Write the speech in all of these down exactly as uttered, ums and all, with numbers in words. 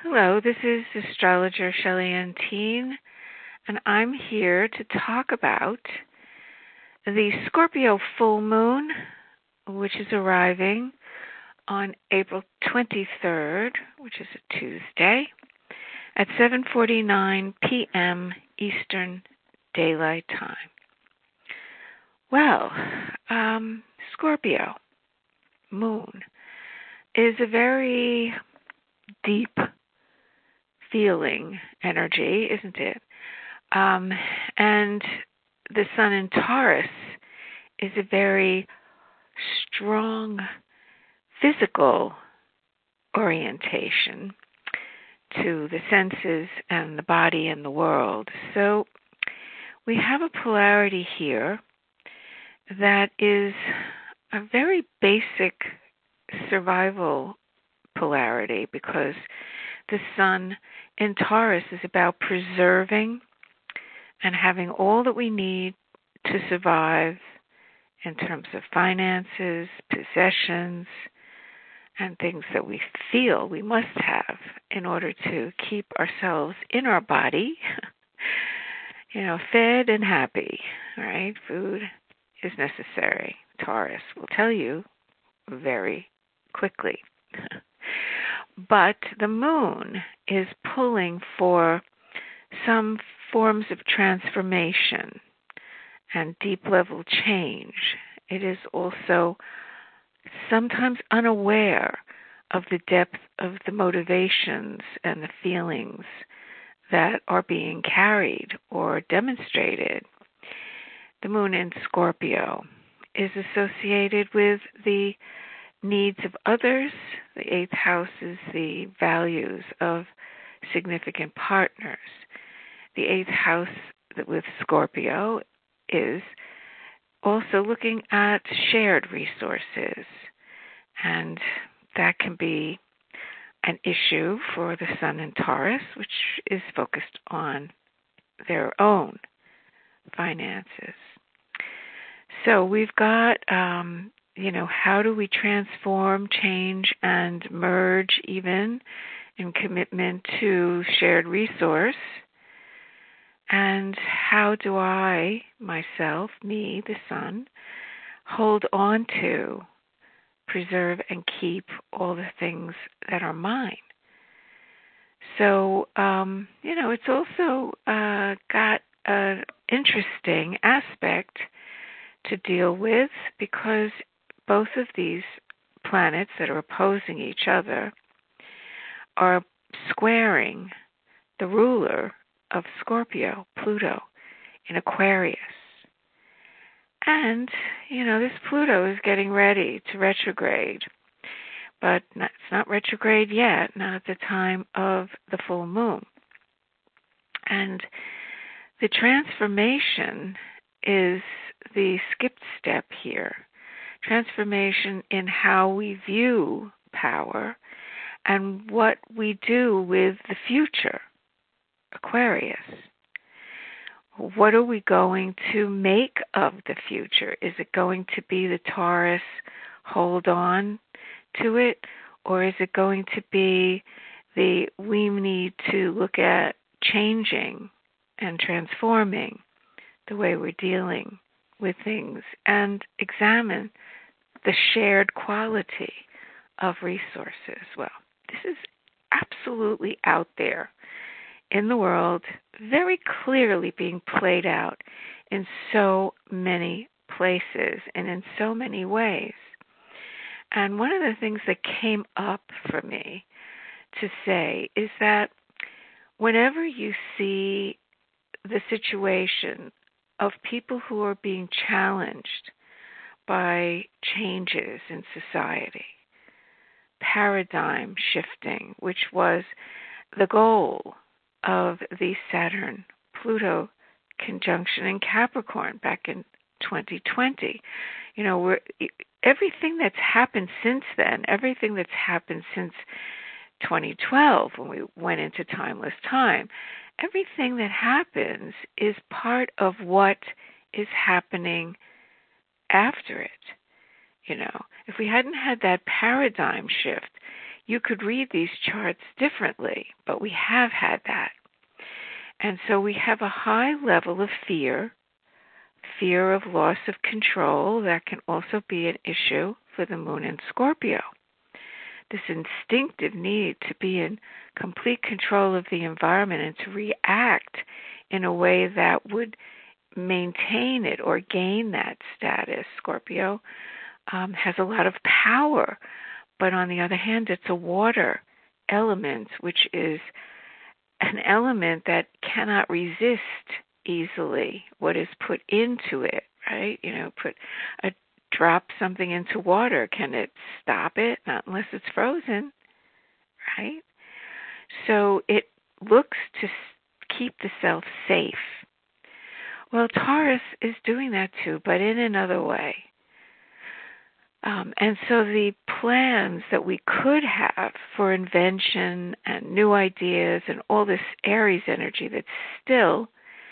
Hello, this is astrologer Shelley Ann Teen, and I'm here to talk about the Scorpio full moon, which is arriving on April twenty-third, which is a Tuesday, at seven forty-nine p.m. Eastern Daylight Time. Well, um, Scorpio moon is a very deep feeling energy, isn't it? Um, and the sun in Taurus is a very strong physical orientation to the senses and the body and the world. So we have a polarity here that is a very basic survival polarity, because the sun in Taurus is about preserving and having all that we need to survive in terms of finances, possessions, and things that we feel we must have in order to keep ourselves in our body, you know, fed and happy, right? Food is necessary. Taurus will tell you very quickly. But the moon is pulling for some forms of transformation and deep-level change. It is also sometimes unaware of the depth of the motivations and the feelings that are being carried or demonstrated. The moon in Scorpio is associated with the needs of others. The eighth house is the values of significant partners. The eighth house with Scorpio is also looking at shared resources, and that can be an issue for the sun in Taurus, which is focused on their own finances. So we've got um, you know, how do we transform, change, and merge even in commitment to shared resource? And how do I, myself, me, the sun, hold on to, preserve, and keep all the things that are mine? So, um, you know, it's also uh, got an interesting aspect to deal with, because both of these planets that are opposing each other are squaring the ruler of Scorpio, Pluto, in Aquarius. And, you know, this Pluto is getting ready to retrograde, but not, it's not retrograde yet, not at the time of the full moon. And the transformation is the skipped step here. Transformation in how we view power and what we do with the future, Aquarius. What are we going to make of the future? Is it going to be the Taurus, hold on to it, or is it going to be the we need to look at changing and transforming the way we're dealing with things and examine the shared quality of resources? Well, this is absolutely out there in the world, very clearly being played out in so many places and in so many ways. And one of the things that came up for me to say is that whenever you see the situation of people who are being challenged by changes in society, paradigm shifting, which was the goal of the Saturn-Pluto conjunction in Capricorn back in twenty twenty. You know, we're, everything that's happened since then, everything that's happened since twenty twelve when we went into timeless time, everything that happens is part of what is happening after it. You know, if we hadn't had that paradigm shift, you could read these charts differently, but we have had that. And so we have a high level of fear, fear of loss of control. That can also be an issue for the moon in Scorpio. This instinctive need to be in complete control of the environment and to react in a way that would maintain it or gain that status. Scorpio um, has a lot of power, but on the other hand, it's a water element, which is an element that cannot resist easily what is put into it, right? You know, put a drop something into water. Can it stop it? Not unless it's frozen, right? So it looks to keep the self safe. Well, Taurus is doing that too, but in another way. Um, and so the plans that we could have for invention and new ideas and all this Aries energy that's still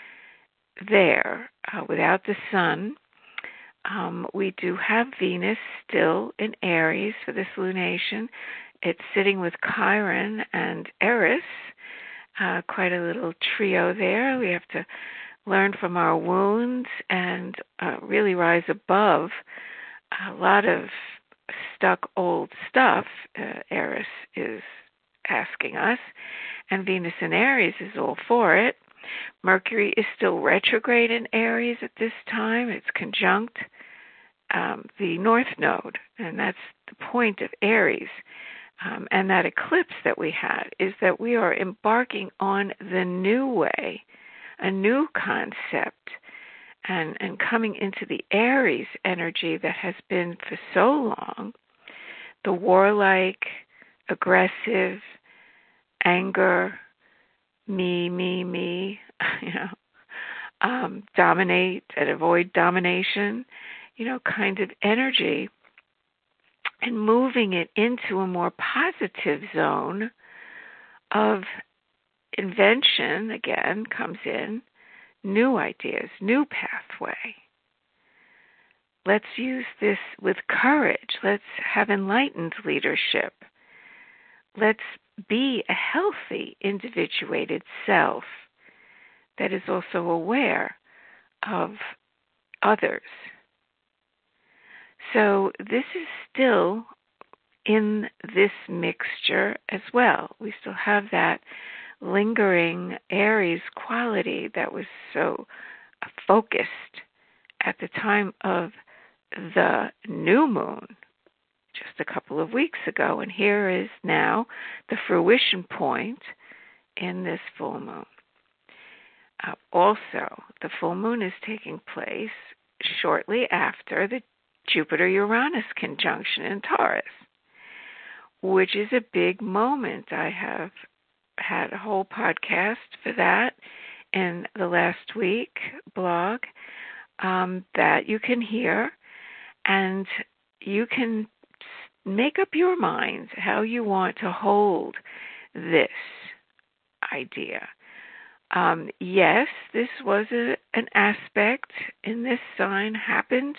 there uh, without the sun, um, we do have Venus still in Aries for this lunation. It's sitting with Chiron and Eris, uh, quite a little trio there. We have to learn from our wounds and uh, really rise above a lot of stuck old stuff, uh, Eris is asking us, and Venus in Aries is all for it. Mercury is still retrograde in Aries at this time. It's conjunct um, the North Node, and that's the point of Aries. Um, and that eclipse that we had is that we are embarking on the new way, a new concept, and, and coming into the Aries energy that has been for so long, the warlike, aggressive, anger, me, me, me, you know, um, dominate and avoid domination, you know, kind of energy, and moving it into a more positive zone of invention, again, comes in, new ideas, new pathway. Let's use this with courage. Let's have enlightened leadership. Let's be a healthy, individuated self that is also aware of others. So this is still in this mixture as well. We still have that lingering Aries quality that was so focused at the time of the new moon just a couple of weeks ago. And here is now the fruition point in this full moon. Uh, also, the full moon is taking place shortly after the Jupiter-Uranus conjunction in Taurus, which is a big moment. I have had a whole podcast for that in the last week blog um, that you can hear, and you can make up your mind how you want to hold this idea. Um, yes, this was a, an aspect in this sign happened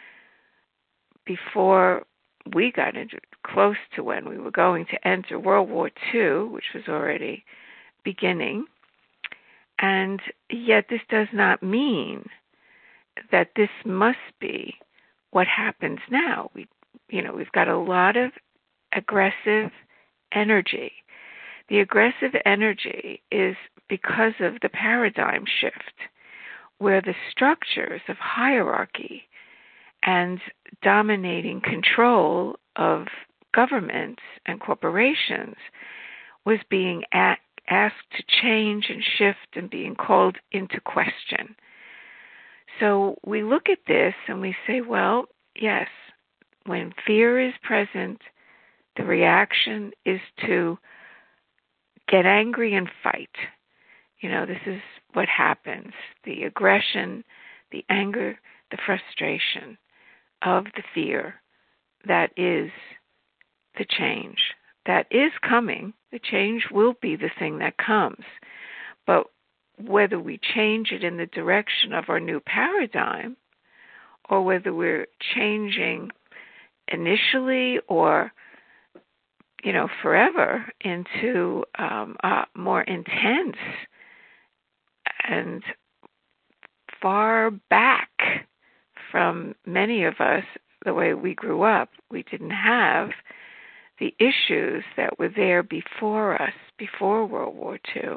before we got into close to when we were going to enter World War Two, which was already beginning. And yet this does not mean that this must be what happens now. We, you know, we've got a lot of aggressive energy. The aggressive energy is because of the paradigm shift, where the structures of hierarchy and dominating control of governments and corporations was being a- asked to change and shift and being called into question. So we look at this and we say, well, yes, when fear is present, the reaction is to get angry and fight. You know, this is what happens. The aggression, the anger, the frustration of the fear, that is the change. That is coming. The change will be the thing that comes. But whether we change it in the direction of our new paradigm, or whether we're changing initially or, you know, forever into um, a more intense and far back from many of us, the way we grew up. We didn't have the issues that were there before us, before World War Two.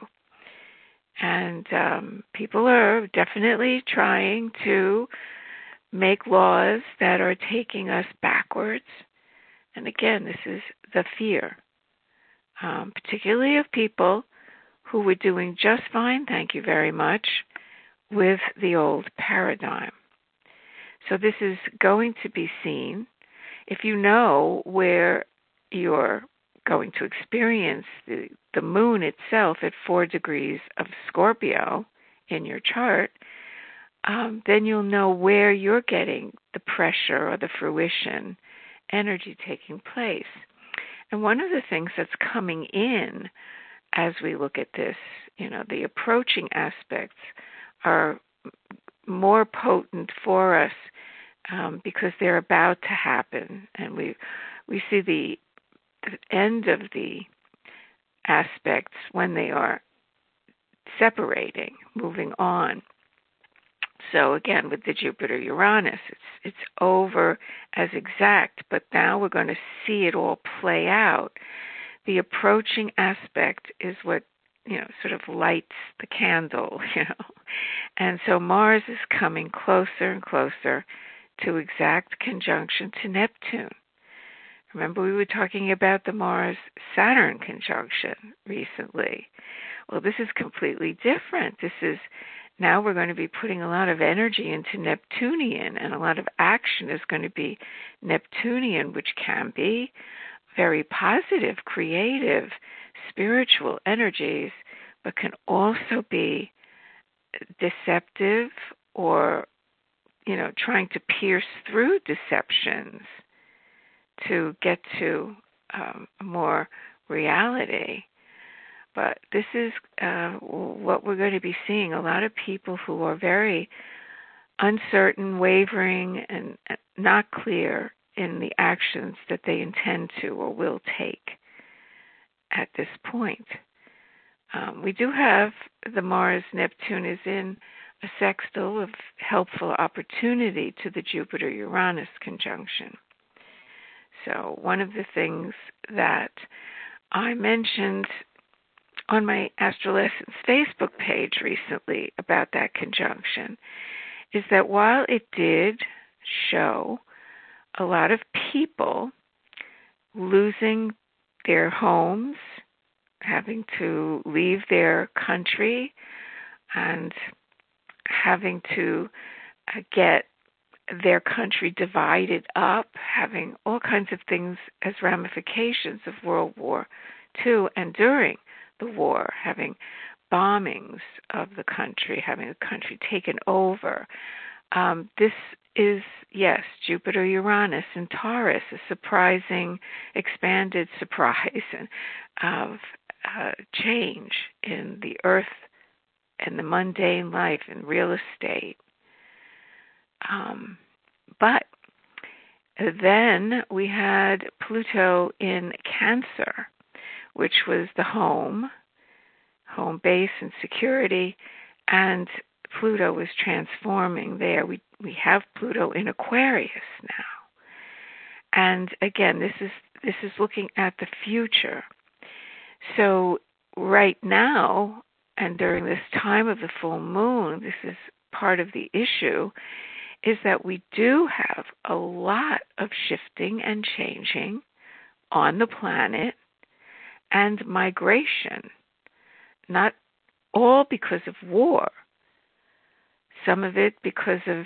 And um, people are definitely trying to make laws that are taking us backwards. And again, this is the fear, um, particularly of people who were doing just fine, thank you very much, with the old paradigm. So this is going to be seen. If you know where you're going to experience the, the moon itself at four degrees of Scorpio in your chart, um, then you'll know where you're getting the pressure or the fruition energy taking place. And one of the things that's coming in as we look at this, you know, the approaching aspects are more potent for us um, because they're about to happen, and we we see the, the end of the aspects when they are separating, moving on. So again, with the Jupiter-Uranus, it's it's over as exact, but now we're going to see it all play out. The approaching aspect is what, you know, sort of lights the candle, you know. And so Mars is coming closer and closer to exact conjunction to Neptune. Remember, we were talking about the Mars-Saturn conjunction recently. Well, this is completely different. This is, now we're going to be putting a lot of energy into Neptunian, and a lot of action is going to be Neptunian, which can be very positive, creative, spiritual energies, but can also be deceptive or, you know, trying to pierce through deceptions to get to um, more reality. But this is uh, what we're going to be seeing. A lot of people who are very uncertain, wavering, and not clear in the actions that they intend to or will take at this point. Um, we do have the Mars-Neptune is in a sextile of helpful opportunity to the Jupiter-Uranus conjunction. So one of the things that I mentioned on my Astrolessence Facebook page recently about that conjunction is that while it did show a lot of people losing their homes, having to leave their country, and having to uh, get their country divided up, having all kinds of things as ramifications of World War Two, and during the war, having bombings of the country, having the country taken over. Um, this is, yes, Jupiter-Uranus in Taurus, a surprising, expanded surprise of uh, change in the earth and the mundane life in real estate. Um, but then we had Pluto in Cancer, which was the home, home base and security, and Pluto was transforming there. We we have Pluto in Aquarius now. And again, this is this is looking at the future. So right now, and during this time of the full moon, this is part of the issue, is that we do have a lot of shifting and changing on the planet and migration, not all because of war, some of it because of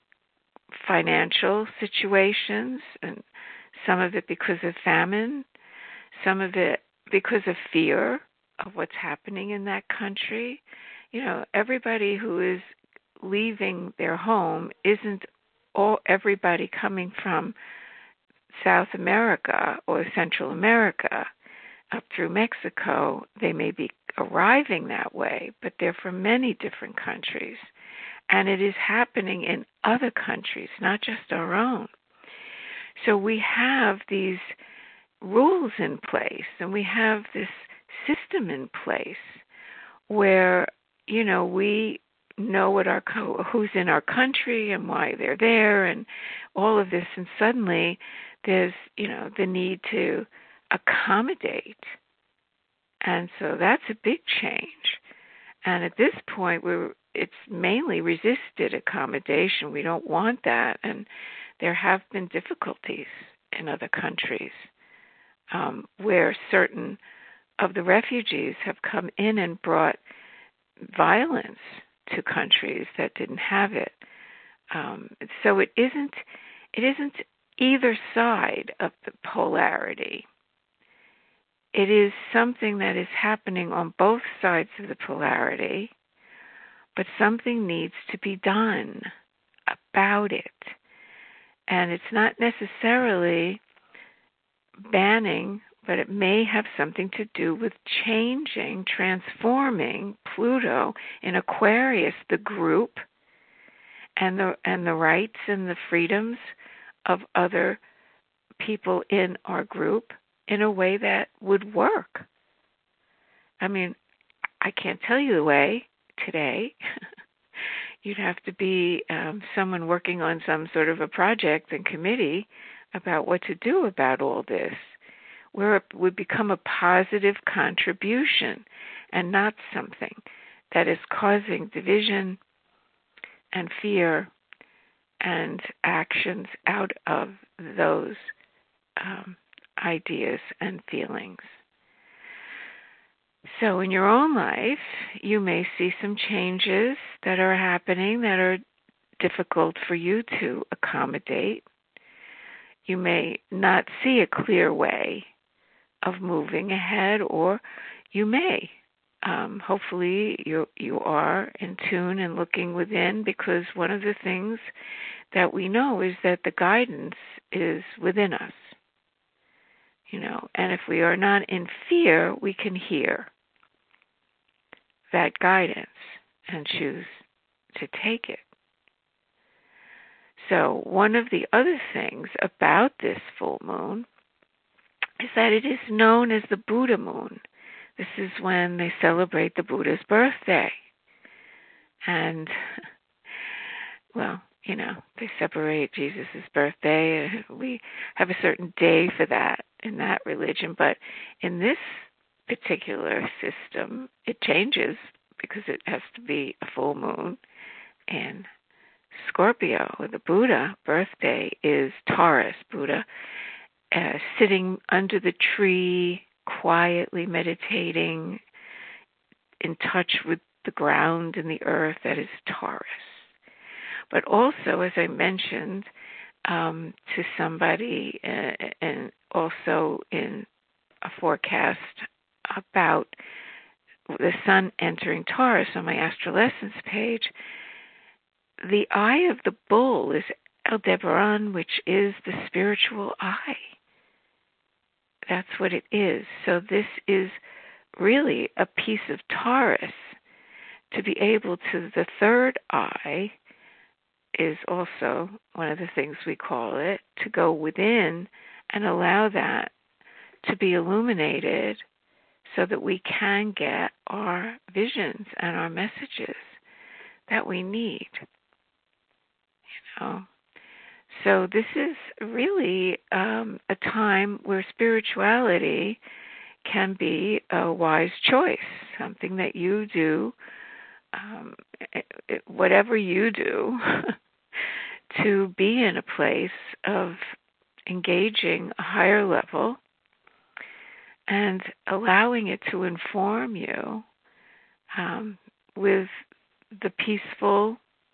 financial situations, and some of it because of famine, some of it because of fear of what's happening in that country. You know, everybody who is leaving their home isn't all everybody coming from South America or Central America up through Mexico. They may be arriving that way, but they're from many different countries. And it is happening in other countries, not just our own. So we have these rules in place and we have this system in place where, you know, we know what our co- who's in our country and why they're there and all of this, and suddenly there's, you know, the need to accommodate. And so that's a big change. And at this point, we're it's mainly resisted accommodation. We don't want that. And there have been difficulties in other countries um, where certain of the refugees have come in and brought violence to countries that didn't have it. Um, so it isn't it isn't either side of the polarity. It is something that is happening on both sides of the polarity, but something needs to be done about it. And it's not necessarily banning, but it may have something to do with changing, transforming Pluto in Aquarius, the group, and the and the rights and the freedoms of other people in our group in a way that would work. I mean, I can't tell you the way today. You'd have to be um, someone working on some sort of a project and committee about what to do about all this, where it would become a positive contribution and not something that is causing division and fear and actions out of those um, ideas and feelings. So in your own life, you may see some changes that are happening that are difficult for you to accommodate. You may not see a clear way of moving ahead, or you may. Um, hopefully you you are in tune and looking within, because one of the things that we know is that the guidance is within us. You know, and if we are not in fear, we can hear that guidance and choose to take it. So one of the other things about this full moon is that it is known as the Buddha moon. This is when they celebrate the Buddha's birthday. And, well, you know, they celebrate Jesus' birthday. We have a certain day for that in that religion. But in this particular system, it changes because it has to be a full moon. And Scorpio, the Buddha birthday, is Taurus. Buddha uh, sitting under the tree, quietly meditating, in touch with the ground and the earth. That is Taurus. But also, as I mentioned um, to somebody, uh, and also in a forecast about the sun entering Taurus on my Astrolessence page, the eye of the bull is Aldebaran, which is the spiritual eye. That's what it is. So this is really a piece of Taurus. To be able to, the third eye is also one of the things we call it, to go within and allow that to be illuminated so that we can get our visions and our messages that we need. You know? So this is really um, a time where spirituality can be a wise choice, something that you do, um, whatever you do, to be in a place of engaging a higher level and allowing it to inform you um, with the peaceful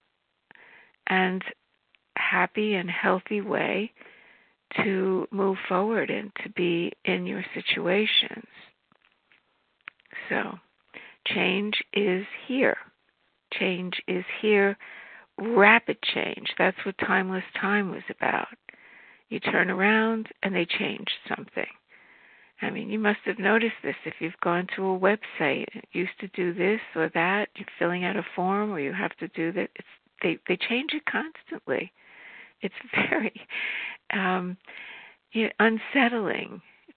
and happy and healthy way to move forward and to be in your situations. So, change is here. Change is here. Rapid change. That's what Timeless Time was about. You turn around and they change something. I mean, you must have noticed this if you've gone to a website. It used to do this or that. You're filling out a form, or you have to do that. It's, they they change it constantly. It's very um, you know, unsettling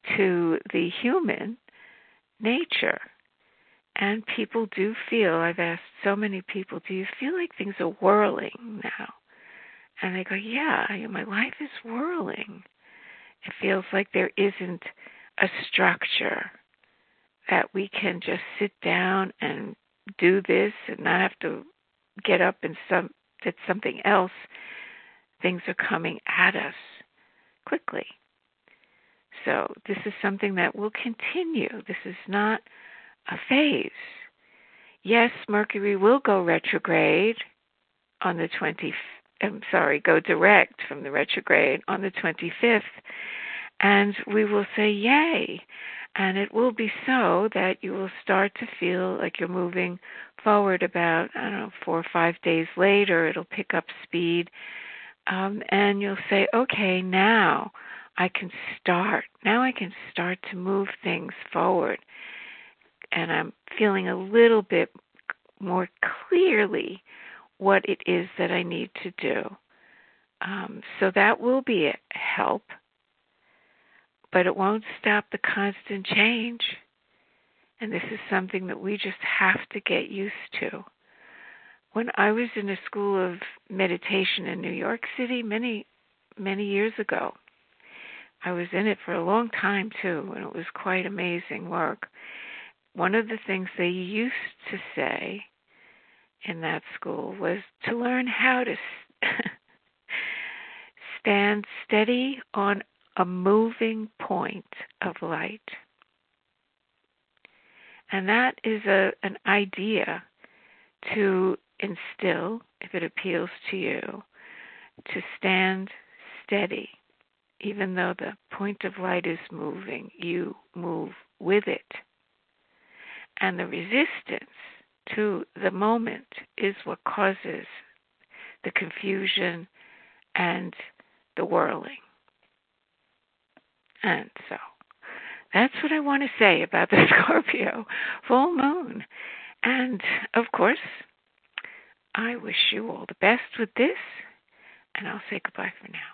to the human nature. And people do feel, I've asked so many people, do you feel like things are whirling now? And they go, yeah, my life is whirling. It feels like there isn't a structure that we can just sit down and do this and not have to get up and some did something else. Things are coming at us quickly. So this is something that will continue. This is not a phase. Yes, Mercury will go retrograde on the twentieth. I'm sorry, go direct from the retrograde on the twenty-fifth, and we will say yay. And it will be so that you will start to feel like you're moving forward about, I don't know, four or five days later. It'll pick up speed. Um, and you'll say, okay, now I can start. Now I can start to move things forward. And I'm feeling a little bit more clearly what it is that I need to do. Um, so that will be a help. But it won't stop the constant change. And this is something that we just have to get used to. When I was in a school of meditation in New York City many, many years ago, I was in it for a long time too, and it was quite amazing work. One of the things they used to say in that school was to learn how to stand steady on a moving point of light. And that is a an idea to instill, if it appeals to you, to stand steady. Even though the point of light is moving, you move with it. And the resistance to the moment is what causes the confusion and the whirling. And so that's what I want to say about the Scorpio full moon. And of course, I wish you all the best with this, and I'll say goodbye for now.